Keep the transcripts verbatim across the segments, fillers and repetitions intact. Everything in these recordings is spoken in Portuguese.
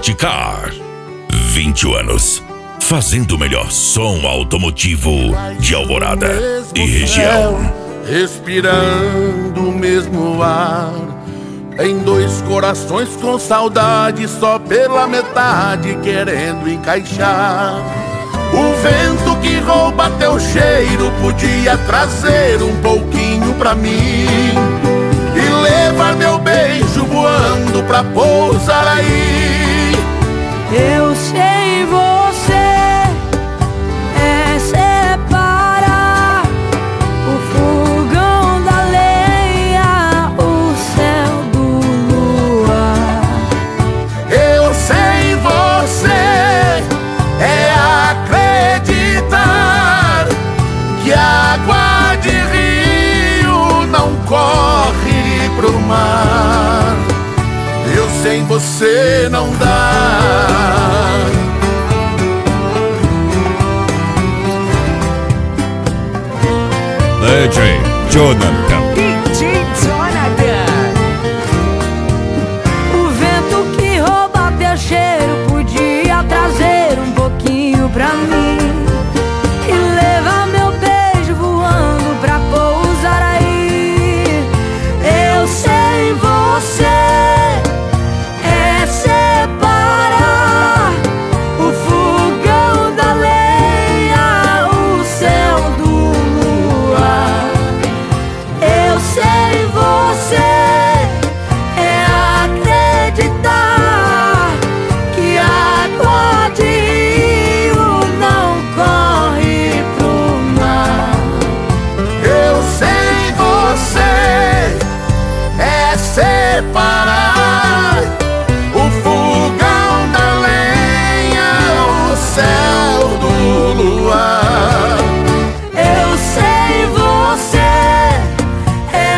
Car. vinte anos. Fazendo o melhor som automotivo de Alvorada e região. Respirando o mesmo ar. Em dois corações com saudade, só pela metade querendo encaixar. O vento que rouba teu cheiro podia trazer um pouquinho pra mim e levar meu beijo voando pra pousar aí. Eu sei, você é separar o fogão da lenha, o céu do luar. Eu sei, você é acreditar que a água de rio não corre pro mar. Eu sem você não dá. D J Jonathan. D J Jonathan. O vento que rouba teu cheiro podia trazer um pouquinho pra mim e levar meu beijo voando pra pousar aí. Eu sei, você é separar o fogão da lenha, o céu do luar. Eu sei, você é acreditar que a água de rio não corre pro mar. Eu sei, você é separar o fogão da lenha, o céu do luar. Eu sei, você é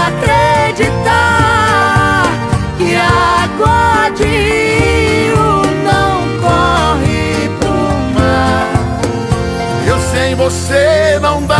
acreditar que a água de rio não corre pro mar. Eu sem você não dá.